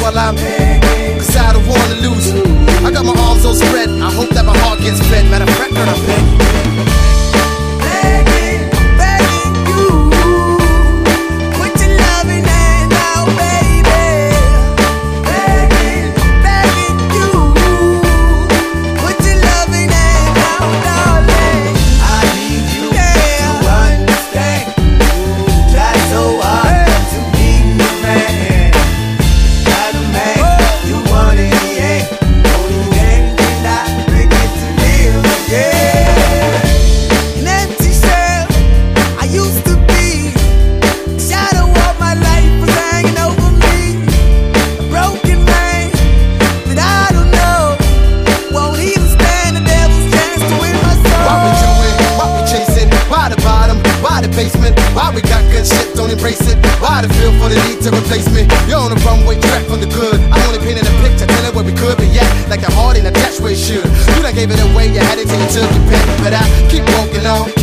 while I'm begging, cause I don't wanna lose you. I got my arms all spread, I hope that my heart gets fed. Matter of fact, girl, I'm begging. Basement. Why we got good shit, don't embrace it? Why the feel for the need to replace me? You're on the runway track from the good. I only painted a picture, telling where we could be at, like a heart in a dash where it should. You done gave it away, you had it till you took your pen. But I keep walking on,